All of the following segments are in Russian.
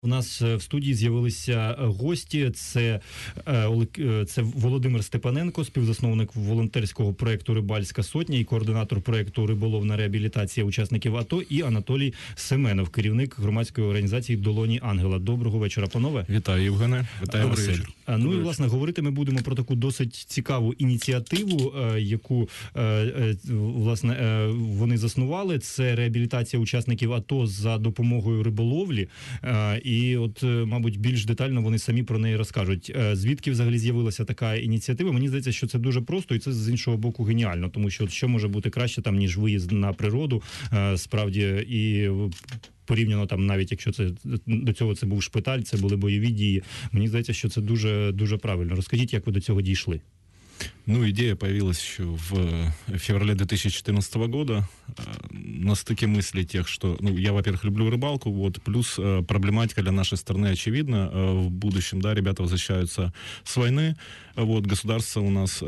У нас в студії з'явилися гості. Це Володимир Степаненко, співзасновник волонтерського проєкту «Рибальська сотня» і координатор проєкту «Риболовна реабілітація учасників АТО», і Анатолій Семенов, керівник громадської організації «Долоні Ангела». Доброго вечора, панове. Вітаю, Євгене. Вітаю, Василь. Ну і, власне, говорити ми будемо про таку досить цікаву ініціативу, яку, власне, вони заснували. Це реабілітація учасників АТО за допомогою риболовлі. І от, мабуть, більш детально вони самі про неї розкажуть. Звідки взагалі з'явилася така ініціатива? Мені здається, що це дуже просто, і це, з іншого боку, геніально. Тому що що може бути краще, там, ніж виїзд на природу, справді, і порівняно, там, навіть якщо це до цього це був шпиталь, це були бойові дії. Мені здається, що це дуже, дуже правильно. Розкажіть, як ви до цього дійшли? Ну, идея появилась еще в феврале 2014 года на стыке мыслей тех, что, я, во-первых, люблю рыбалку, вот, плюс проблематика для нашей страны очевидна. В будущем, да, ребята возвращаются с войны, вот, государство у нас,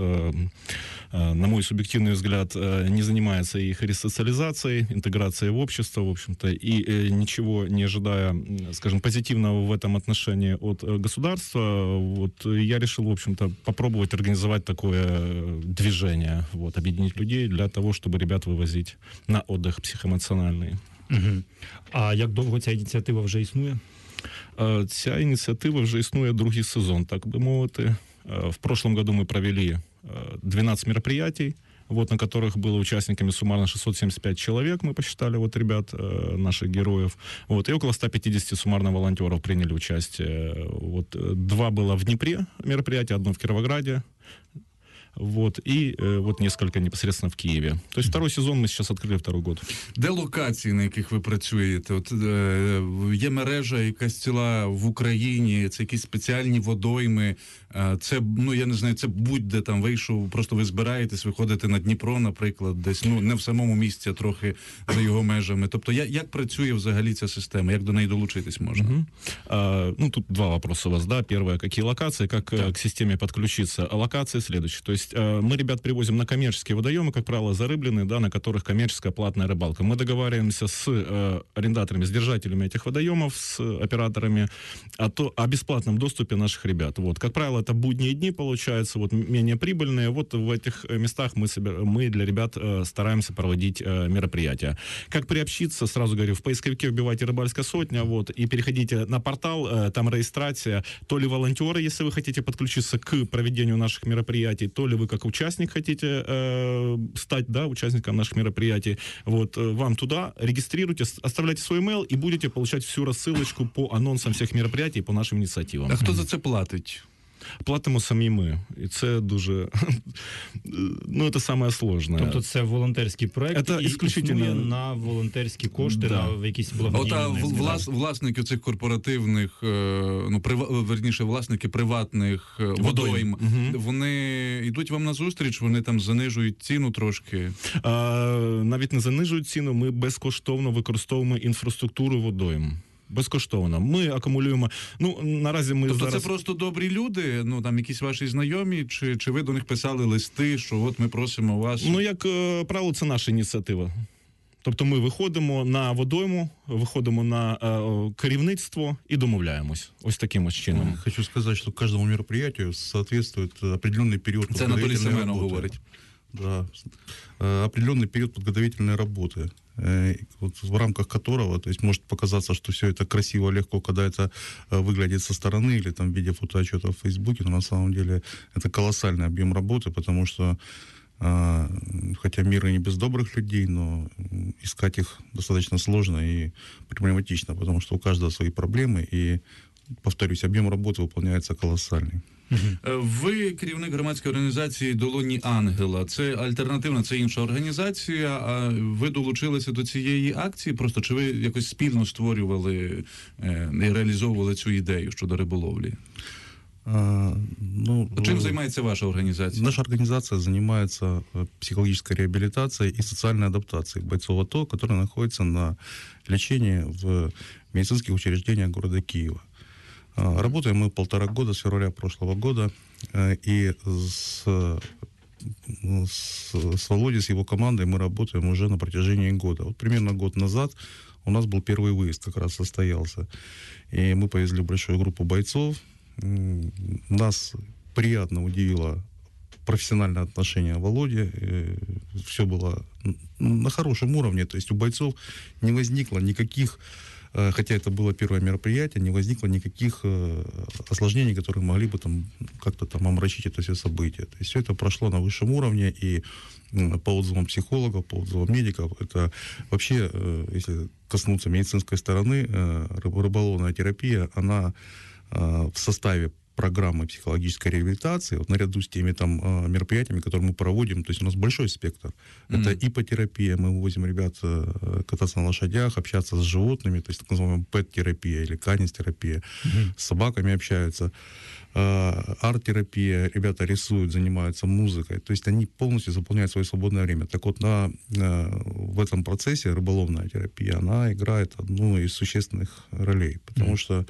на мой субъективный взгляд, не занимается их ресоциализацией, интеграцией в общество, в общем-то, и ничего не ожидая, скажем, позитивного в этом отношении от государства, вот, я решил, в общем-то, попробовать организовать такое движение, вот, объединить людей для того, чтобы ребят вывозить на отдых психоэмоциональный. Угу. А як довго ця ініціатива вже існує? Ця ініціатива вже існує другий сезон, так би мовити. В прошлом году мы провели 12 мероприятий, вот, на которых было участниками суммарно 675 человек, мы посчитали, вот, ребят, наших героев, вот, и около 150 суммарно волонтеров приняли участие. Вот, 2 было в Днепре мероприятия, 1 в Кировограде, вот, и вот несколько непосредственно в Києві. Тобто второй сезон ми зараз відкрили, второй год. Де локації, на яких ви працюєте? От, є мережа якась ціла в Україні, це якісь спеціальні водойми, це, я не знаю, це будь-де там вийшов, просто ви збираєтесь, виходите на Дніпро, наприклад, десь, не в самому місці, а трохи за його межами. Тобто, як працює взагалі ця система, як до неї долучитись можна? Тут 2 вопроса у вас, да. Первое, какие локации, как к системе подключиться. А локации следующие. То есть мы ребят привозим на коммерческие водоемы, как правило, зарыбленные, да, на которых коммерческая платная рыбалка. Мы договариваемся с арендаторами, с держателями этих водоемов, с операторами о бесплатном доступе наших ребят. Вот. Как правило, это будние дни, получается, вот, менее прибыльные. Вот в этих местах мы для ребят стараемся проводить мероприятия. Как приобщиться, сразу говорю, в поисковике вбивайте «Рыбальская сотня», вот, и переходите на портал, там регистрация, то ли волонтеры, если вы хотите подключиться к проведению наших мероприятий, то ли вы как участник хотите стать, да, участником наших мероприятий, вот, вам туда регистрируйте, оставляйте свой email и будете получать всю рассылочку по анонсам всіх мероприятий, по нашим ініціативам. А хто за це платить? Платимо самі ми. І це дуже... це саме сложне. Тобто це волонтерський проєкт і існує на волонтерські кошти, да, на якісь благодійні... Власники цих корпоративних, верніше, власники приватних водойм, вони йдуть вам на зустріч, вони там занижують ціну трошки? Навіть не занижують ціну, ми безкоштовно використовуємо інфраструктуру водойм. Безкоштовно. Ми акумулюємо... наразі ми тобто зараз... це просто добрі люди? Там якісь ваші знайомі? Чи ви до них писали листи, що от ми просимо вас... як правило, це наша ініціатива. Тобто ми виходимо на водойму, виходимо на керівництво і домовляємось. Ось таким ось чином. Хочу сказати, що кожному мероприятию соответствует определенный период подготовительной работы. Це Анатолій Семенов говорить. Да, определенный период подготовительной работы, вот в рамках которого, то есть может показаться, что все это красиво, легко, когда это выглядит со стороны или там в виде фотоотчета в Фейсбуке, но на самом деле это колоссальный объем работы, потому что хотя мир и не без добрых людей, но искать их достаточно сложно и проблематично, потому что у каждого свои проблемы, и, повторюсь, объем работы выполняется колоссальный. Ви керівник громадської організації «Долоні Ангела». Це альтернативна, це інша організація. А ви долучилися до цієї акції? Просто чи ви якось спільно створювали і реалізовували цю ідею щодо риболовлі? Чим займається ваша организация? Наша организация занимается психологической реабилитацией и социальной адаптацией бойцов АТО, которые находятся на лечении в медицинских учреждениях города Киева. Работаем мы 1,5 года, с февраля прошлого года, и с Володей, с его командой мы работаем уже на протяжении года. Вот примерно год назад у нас был первый выезд, как раз состоялся. И мы повезли большую группу бойцов. Нас приятно удивило профессиональное отношение Володи. Все было на хорошем уровне. То есть у бойцов не возникло никаких, хотя это было первое мероприятие, не возникло никаких осложнений, которые могли бы там как-то там омрачить это все события. То есть все это прошло на высшем уровне, и по отзывам психологов, по отзывам медиков, это вообще, если коснуться медицинской стороны, рыболовная терапия, она в составе программы психологической реабилитации, вот наряду с теми там мероприятиями, которые мы проводим, то есть у нас большой спектр. Это ипотерапия, мы вывозим ребят кататься на лошадях, общаться с животными, то есть так называемая пэт-терапия или канис-терапия, с собаками общаются, арт-терапия, ребята рисуют, занимаются музыкой, то есть они полностью заполняют свое свободное время. Так вот, в этом процессе рыболовная терапия, она играет одну из существенных ролей, потому что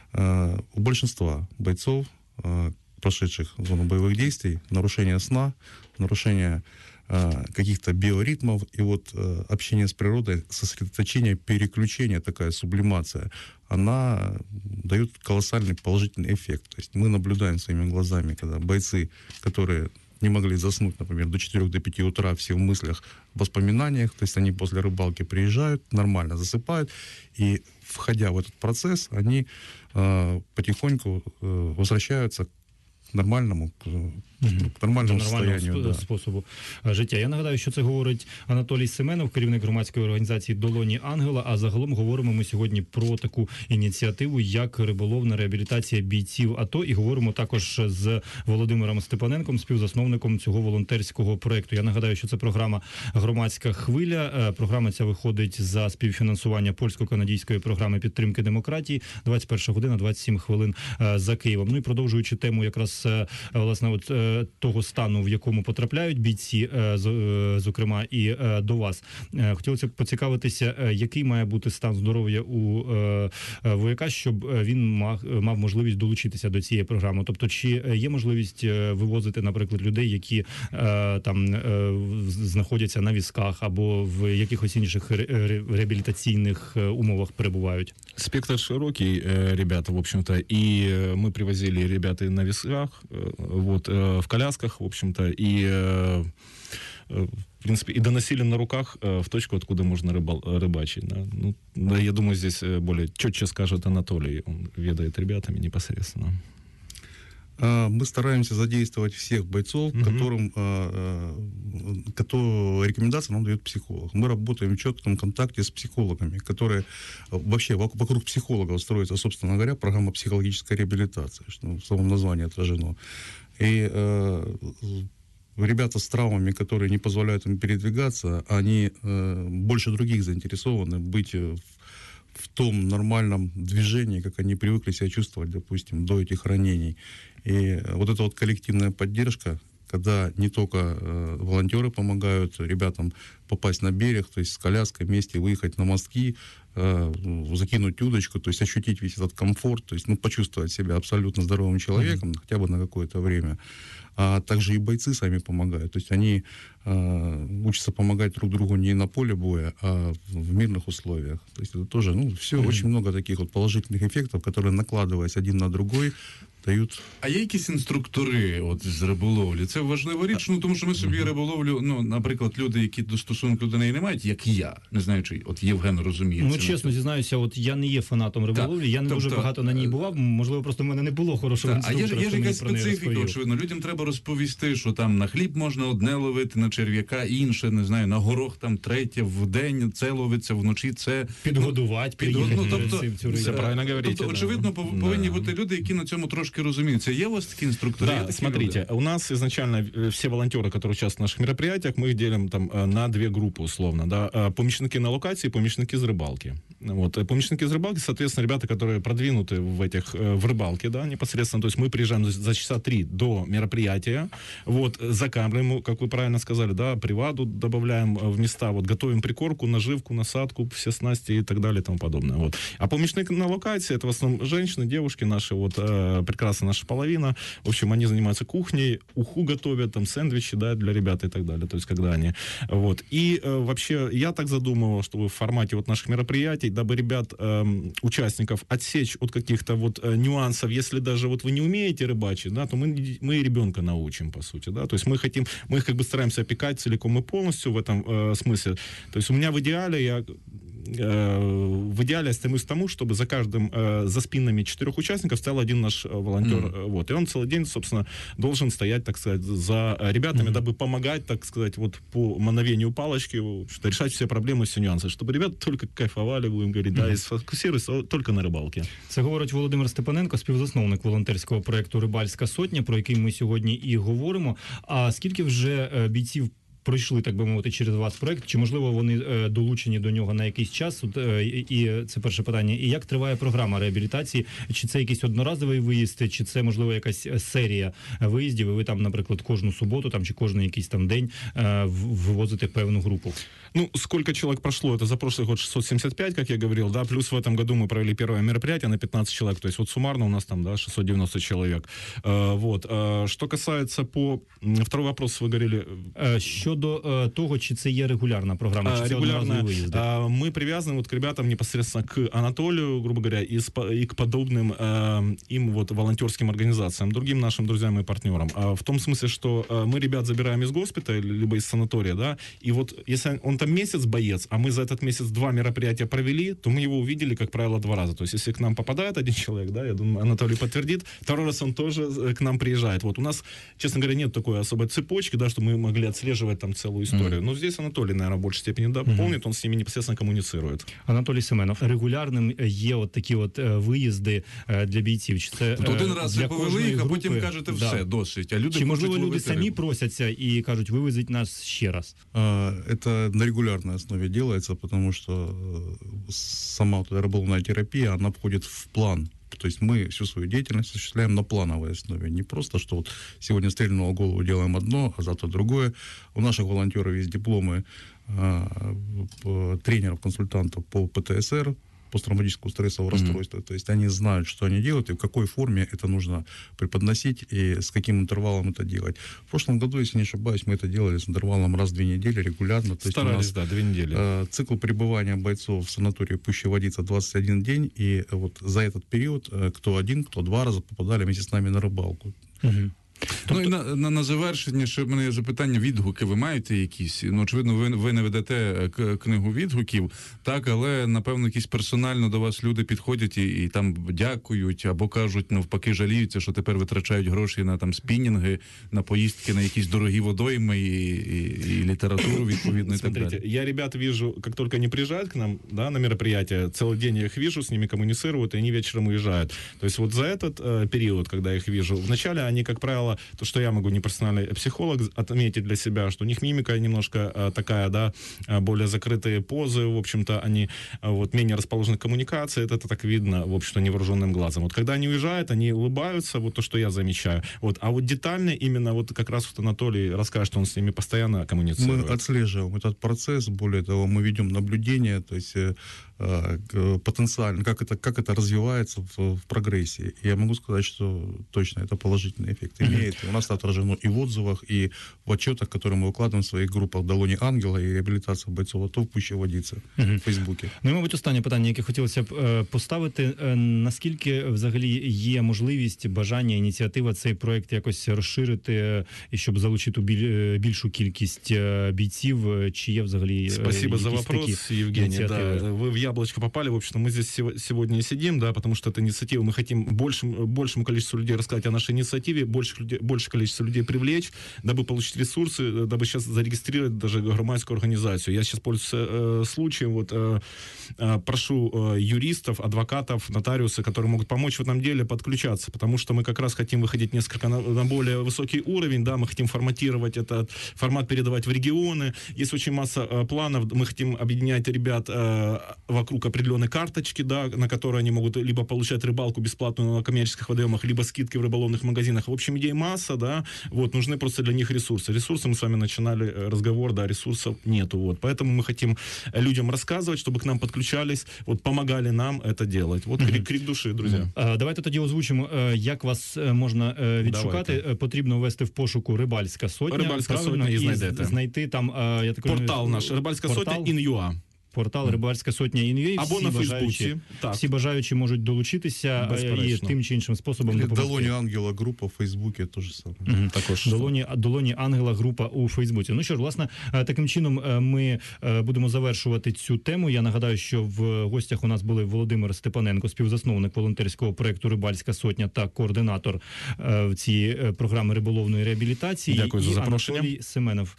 у большинства бойцов, прошедших зону боевых действий, нарушение сна, нарушение каких-то биоритмов, и вот общение с природой, сосредоточение, переключение, такая сублимация, она дает колоссальный положительный эффект. То есть мы наблюдаем своими глазами, когда бойцы, которые не могли заснуть, например, до 4-5 утра, все в мыслях, в воспоминаниях, то есть они после рыбалки приезжают, нормально засыпают, и, входя в этот процесс, они потихоньку возвращаются к нормальному, к нормальному состоянию. Способу життя. Я нагадаю, що це говорить Анатолій Семенов, керівник громадської організації «Долоні Ангела», а загалом говоримо ми сьогодні про таку ініціативу, як риболовна реабілітація бійців АТО, і говоримо також з Володимиром Степаненком, співзасновником цього волонтерського проєкту. Я нагадаю, що це програма «Громадська хвиля». Програма ця виходить за співфінансування польсько-канадійської програми підтримки демократії. 21 година, 27 хвилин за Києвом. Ну і продовжуючи тему якраз, власне, от того стану, в якому потрапляють бійці, зокрема, і до вас. Хотілося б поцікавитися, який має бути стан здоров'я у вояка, щоб він мав можливість долучитися до цієї програми. Тобто, чи є можливість вивозити, наприклад, людей, які там знаходяться на візках або в якихось інших реабілітаційних умовах перебувають? Спектр широкий, ребята, в общем-то, и мы привозили ребят и на весах, вот, в колясках, в общем-то, и, в принципе, и доносили на руках в точку, откуда можно рыбачить. Да. Ну, да, я думаю, здесь более четче скажет Анатолий, он ведает ребятами непосредственно. Мы стараемся задействовать всех бойцов, которым рекомендации нам дает психолог. Мы работаем в четком контакте с психологами, которые вообще вокруг психолога строится, собственно говоря, программа психологической реабилитации, что в самом названии отражено. И ребята с травмами, которые не позволяют им передвигаться, они больше других заинтересованы быть в том нормальном движении, как они привыкли себя чувствовать, допустим, до этих ранений. И вот эта вот коллективная поддержка, когда не только волонтеры помогают ребятам попасть на берег, то есть с коляской вместе выехать на мостки, закинуть удочку, то есть ощутить весь этот комфорт, то есть почувствовать себя абсолютно здоровым человеком, хотя бы на какое-то время. А также и бойцы сами помогают. То есть они учатся помогать друг другу не на поле боя, а в мирных условиях. То есть это тоже, все, очень много таких вот положительных эффектов, которые, накладываясь один на другой, дають. А є якісь інструктори от з риболовлі? Це важлива річ, тому що ми собі риболовлю, наприклад, люди, які до стосунку до неї не мають, як я, не знаю, чи от Євген розуміє. Ну, чесно зізнаюся, от я не є фанатом риболовлі, я не дуже багато на ній бував, можливо, просто в мене не було хорошого інструктора. А є ж якась специфіка, очевидно, людям треба розповісти, що там на хліб можна одне ловити, на черв'яка інше, не знаю, на горох там третє, в день це ловиться, вночі це... Підгодувати. Все правильно говорите. Тобто, очевидно, повинні бути люди, які на цьому трошки разумеется. Є у вас такие инструкторы? Да, смотрите, у нас изначально все волонтеры, которые участвуют в наших мероприятиях, мы их делим там на две группы условно, да, помощники на локации, помощники из рыбалки. Вот, помощники из рыбалки, соответственно, ребята, которые продвинуты в рыбалке, да, непосредственно, то есть мы приезжаем за часа 3 до мероприятия, вот, закармливаем, как вы правильно сказали, да, приваду добавляем в места, вот, готовим прикормку, наживку, насадку, все снасти и так далее и тому подобное, вот. А помощники на локации, это в основном женщины, девушки наши, вот, прекрасная наша половина. В общем, они занимаются кухней, уху готовят, там сэндвичи, да, для ребят и так далее. То есть, когда они... Вот. И вообще, я так задумывал, что в формате вот наших мероприятий, дабы ребят, участников отсечь от каких-то вот нюансов, если даже вот вы не умеете рыбачить, да, то мы и ребенка научим, по сути, да. То есть мы их как бы стараемся опекать целиком и полностью в этом смысле. То есть у меня в идеале, я стремлюсь к тому, чтобы за каждым, за спинами 4 участников стоял один наш волонтер. Вот. И он целый день, собственно, должен стоять, так сказать, за ребятами, дабы помогать, так сказать, вот по мановению палочки, что решать все проблемы, все нюансы, чтобы ребята только кайфовали, будем говорить, да, и сфокусировались только на рибалці. Це говорить Володимир Степаненко, співзасновник волонтерського проєкту «Рибальська сотня», про який ми сьогодні і говоримо. А скільки вже бійців пройшли, так би мовити, через вас проект? Чи, можливо, вони долучені до нього на якийсь час? І це перше питання. І як триває програма реабілітації? Чи це якийсь одноразовий виїзд, чи це, можливо, якась серія виїздів, і ви там, наприклад, кожну суботу там, чи кожен якийсь там день вивозите певну групу? Ну, сколько человек прошло? Это за прошлый год 675, как я говорил, да, плюс в этом году мы провели первое мероприятие на 15 человек, то есть вот суммарно у нас там, да, 690 человек. Вот. Что касается Второй вопрос, вы говорили... Щодо того, чи це є регулярна програма, чи це одноразові виїзди? Мы привязаны вот к ребятам непосредственно к Анатолию, грубо говоря, и к подобным им вот волонтерским организациям, другим нашим друзьям и партнерам. В том смысле, что мы ребят забираем из госпиталя, либо из санатория, да, и вот если он там месяц боец, а мы за этот месяц 2 мероприятия провели, то мы его увидели, как правило, 2 раза. То есть если к нам попадает один человек, да, я думаю, Анатолий подтвердит, 2 раз он тоже к нам приезжает. Вот у нас, честно говоря, нет такой особой цепочки, да, что мы могли отслеживать там целую историю. Но здесь Анатолий, наверное, в большей степени дополнит, он с ними непосредственно коммуницирует. Анатолій Семенов, регулярним є от такі от виїзди для бійців? Чи це один раз для повели їх, а групи? потім кажете, все, досить. А люди чи, можливо, хочуть люди ловити самі рибу. просяться і кажуть, вивезіть нас ще раз? Это на регулярной основе делается, потому что сама вот эта рыболовная терапия, она входит в план. То есть мы всю свою деятельность осуществляем на плановой основе. Не просто, что вот сегодня стрельнуло в голову, делаем одно, а завтра другое. У наших волонтеров есть дипломы тренеров, консультантов по ПТСР, посттравматического стрессового расстройства. То есть они знают, что они делают и в какой форме это нужно преподносить и с каким интервалом это делать. В прошлом году, если не ошибаюсь, мы это делали с интервалом раз в 2 недели регулярно. То Старались, есть у нас, 2 недели. Цикл пребывания бойцов в санатории «Пущая водица» 21 день, и вот за этот период кто 1, кто 2 раза попадали вместе с нами на рыбалку. Ну і на завершення, ще в мене є запитання, відгуки ви маєте якісь? Ну, очевидно, ви не ведете книгу відгуків, так, але, напевно, якісь персонально до вас люди підходять і там дякують, або кажуть, навпаки, жаліються, що тепер витрачають гроші на там спінінги, на поїздки, на якісь дорогі водойми і літературу, відповідно, і так Смотрите, далі. я ребят вижу, как только они приезжают к нам, да, на мероприятие, целый день я их вижу, с ними коммуницируют, и они вечером уезжают. То есть вот за этот период, когда я их вижу, вначале они, как правило, то, что я могу, не профессиональный психолог, отметить для себя, что у них мимика немножко такая, да, более закрытые позы, в общем-то, они вот менее расположены к коммуникации, это так видно, в общем-то, невооруженным глазом. Вот когда они уезжают, они улыбаются, вот то, что я замечаю. Вот, а вот детально именно вот как раз вот Анатолий расскажет, что он с ними постоянно коммуницирует. Мы отслеживаем этот процесс, более того, мы ведем наблюдение, то есть потенциально, как это развивается в прогрессии. И я могу сказать, что точно это положительный эффект имеет. У нас это отражено и в отзывах, и в отчетах, которые мы выкладываем в своих группах «Долоні Ангела» и «Реабілітація бойцов АТО» в «Пущій водиці» в Фейсбуці. Ну і, мабуть, останнє питання, яке хотілося б поставити. Наскільки взагалі є можливість, бажання, ініціатива цей проект якось розширити, і щоб залучити більшу кількість бійців? Чи є взагалі Спасибо за вопрос, Евгений. Да, вы в яблочко попали. В общем, мы здесь сегодня и сидим, да, потому что это инициатива. Мы хотим большему количеству людей рассказать о нашей инициативе, больше количество людей привлечь, дабы получить ресурсы, дабы сейчас зарегистрировать даже громадскую организацию. Я сейчас пользуюсь случаем, вот прошу юристов, адвокатов, нотариусы, которые могут помочь в этом деле, подключаться, потому что мы как раз хотим выходить несколько на более высокий уровень, да, мы хотим форматировать этот формат, передавать в регионы. Есть очень масса планов, мы хотим объединять ребят в вокруг определенной карточки, да, на которой они могут либо получать рыбалку бесплатную на коммерческих водоемах, либо скидки в рыболовных магазинах. В общем, идей масса, да, вот, нужны просто для них ресурсы. Ресурсы, мы с вами начинали разговор, да, ресурсов нету, вот. Поэтому мы хотим людям рассказывать, чтобы к нам подключались, вот, помогали нам это делать. Вот крик души, друзья. Давайте тоді озвучимо, як вас можна відшукати. Потрібно ввести в пошуку «Рибальська сотня». «Рибальська правильно? сотня» і знайдете. Знайти там, я так розумію, Портал наш «Рибальська сотня» in.ua. Портал «Рибальська сотня ІНЮА». Або на Фейсбуці. Так. Всі бажаючі можуть долучитися і Безперечно. тим чи іншим способом Или допомогти. «Долони ангела» группа в Фейсбуке тоже самое. Також. Долоні Ангела група у Фейсбуці. Ну що ж, власне, таким чином ми будемо завершувати цю тему. Я нагадаю, що в гостях у нас були Володимир Степаненко, співзасновник волонтерського проекту «Рибальська сотня» та координатор цієї програми риболовної реабілітації. Дякую за запрошення. І Анатолій Семенов,